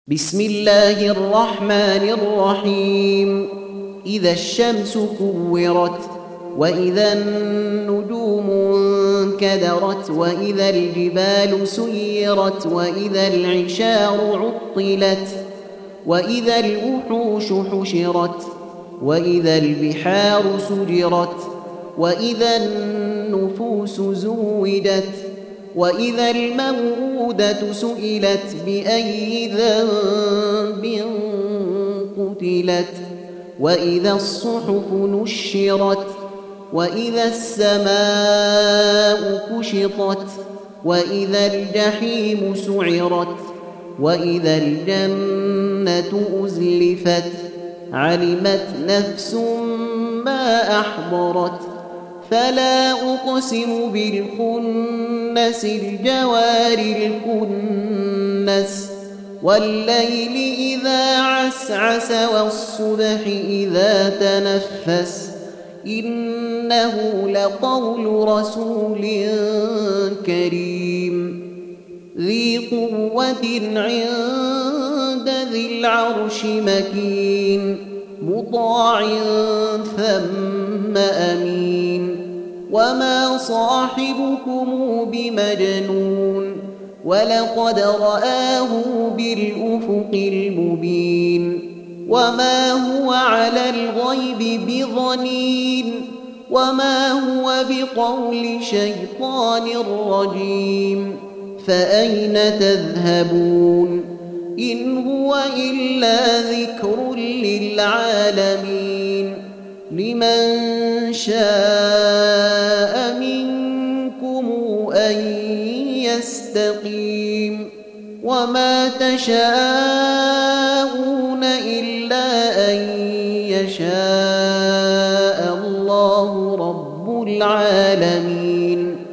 بسم الله الرحمن الرحيم. إذا الشمس كورت وإذا النجوم انكدرت وإذا الجبال سيرت وإذا العشار عطلت وإذا الوحوش حشرت وإذا البحار سجرت وإذا النفوس زوجت وإذا الموءودة سئلت بأي ذنب قتلت وإذا الصحف نشرت وإذا السماء كشطت وإذا الجحيم سعرت وإذا الجنة أزلفت علمت نفس ما أحضرت فلا أقسم بالخنس الجوار الكنس والليل إذا عسعس والصبح إذا تنفس إنه لقول رسول كريم ذي قوة عند ذي العرش مكين مطاع ثم أمين وما صاحبكم بمجنون ولقد رآه بالأفق المبين وما هو على الغيب بضنين وما هو بقول شيطان رجيم فأين تذهبون إن هو إلا ذكر للعالمين لمن شاء منكم أن يستقيم وما تشاءون إلا أن يشاء الله رب العالمين.